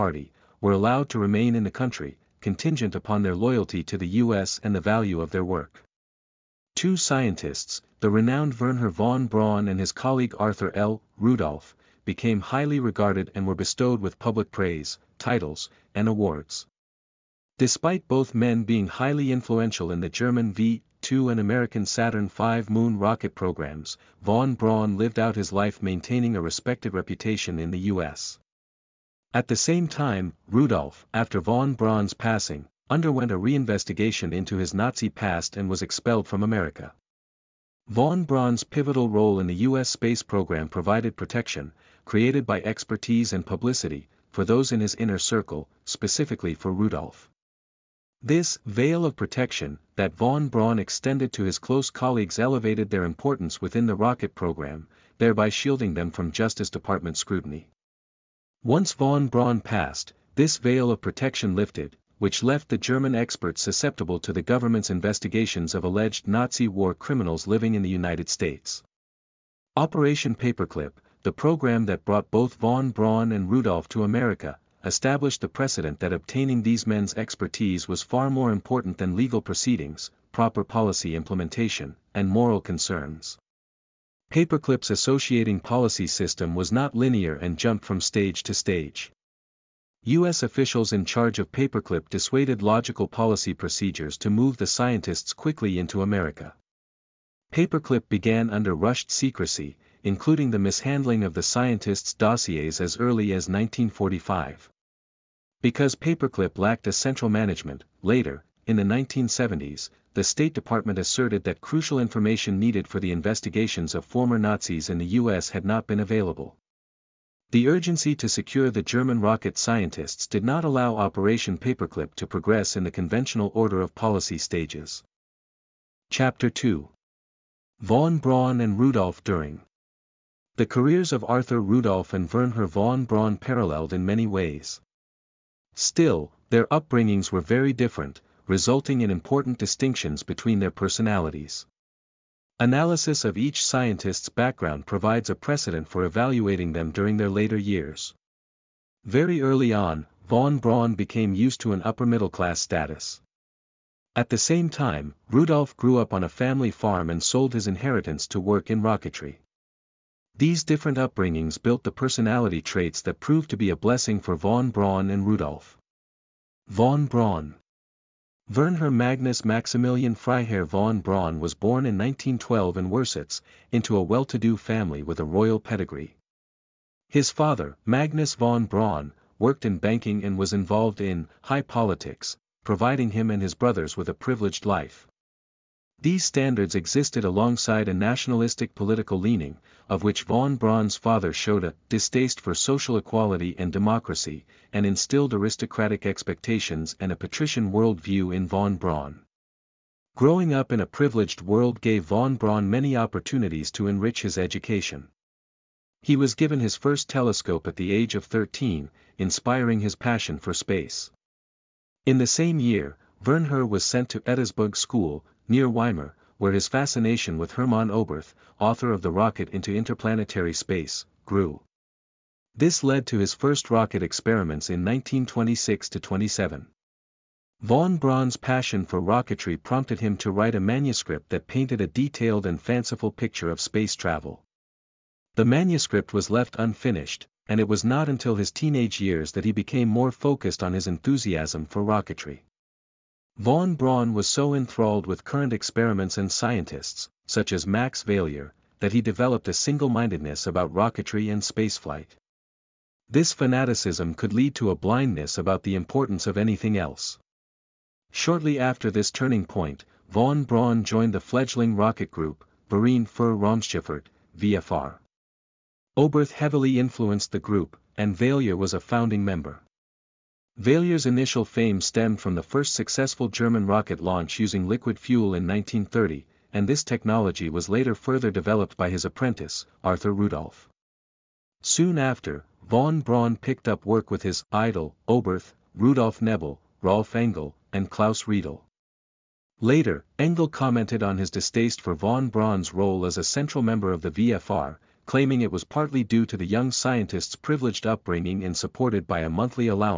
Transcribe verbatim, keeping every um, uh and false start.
Party, were allowed to remain in the country, contingent upon their loyalty to the U S and the value of their work. Two scientists, the renowned Wernher von Braun and his colleague Arthur L. Rudolph, became highly regarded and were bestowed with public praise, titles, and awards. Despite both men being highly influential in the German V two and American Saturn five moon rocket programs, von Braun lived out his life maintaining a respected reputation in the U S. At the same time, Rudolph, after von Braun's passing, underwent a reinvestigation into his Nazi past and was expelled from America. Von Braun's pivotal role in the U S space program provided protection, created by expertise and publicity, for those in his inner circle, specifically for Rudolph. This veil of protection that von Braun extended to his close colleagues elevated their importance within the rocket program, thereby shielding them from Justice Department scrutiny. Once von Braun passed, this veil of protection lifted, which left the German experts susceptible to the government's investigations of alleged Nazi war criminals living in the United States. Operation Paperclip, the program that brought both von Braun and Rudolph to America, established the precedent that obtaining these men's expertise was far more important than legal proceedings, proper policy implementation, and moral concerns. Paperclip's associating policy system was not linear and jumped from stage to stage. U S officials in charge of Paperclip dissuaded logical policy procedures to move the scientists quickly into America. Paperclip began under rushed secrecy, including the mishandling of the scientists' dossiers as early as nineteen forty-five. Because Paperclip lacked a central management, later, in the nineteen seventies, the State Department asserted that crucial information needed for the investigations of former Nazis in the U S had not been available. The urgency to secure the German rocket scientists did not allow Operation Paperclip to progress in the conventional order of policy stages. Chapter two. Von Braun and Rudolph during. The careers of Arthur Rudolph and Wernher von Braun paralleled in many ways. Still, their upbringings were very different, resulting in important distinctions between their personalities. Analysis of each scientist's background provides a precedent for evaluating them during their later years. Very early on, von Braun became used to an upper-middle-class status. At the same time, Rudolph grew up on a family farm and sold his inheritance to work in rocketry. These different upbringings built the personality traits that proved to be a blessing for von Braun and Rudolph. Von Braun. Wernher Magnus Maximilian Freiherr von Braun was born in nineteen twelve in Wursitz, into a well-to-do family with a royal pedigree. His father, Magnus von Braun, worked in banking and was involved in high politics, providing him and his brothers with a privileged life. These standards existed alongside a nationalistic political leaning, of which von Braun's father showed a distaste for social equality and democracy, and instilled aristocratic expectations and a patrician worldview in von Braun. Growing up in a privileged world gave von Braun many opportunities to enrich his education. He was given his first telescope at the age of thirteen, inspiring his passion for space. In the same year, Wernher was sent to Ettisburg School, near Weimar, where his fascination with Hermann Oberth, author of the rocket into interplanetary space, grew. This led to his first rocket experiments in nineteen twenty-six to twenty-seven. Von Braun's passion for rocketry prompted him to write a manuscript that painted a detailed and fanciful picture of space travel. The manuscript was left unfinished, and it was not until his teenage years that he became more focused on his enthusiasm for rocketry. Von Braun was so enthralled with current experiments and scientists, such as Max Valier, that he developed a single-mindedness about rocketry and spaceflight. This fanaticism could lead to a blindness about the importance of anything else. Shortly after this turning point, von Braun joined the fledgling rocket group, Verein für Raumschifffahrt, V F R. Oberth heavily influenced the group, and Valier was a founding member. Valier's initial fame stemmed from the first successful German rocket launch using liquid fuel in nineteen thirty, and this technology was later further developed by his apprentice, Arthur Rudolph. Soon after, von Braun picked up work with his idol, Oberth, Rudolf Nebel, Rolf Engel, and Klaus Riedel. Later, Engel commented on his distaste for von Braun's role as a central member of the V F R, claiming it was partly due to the young scientist's privileged upbringing and supported by a monthly allowance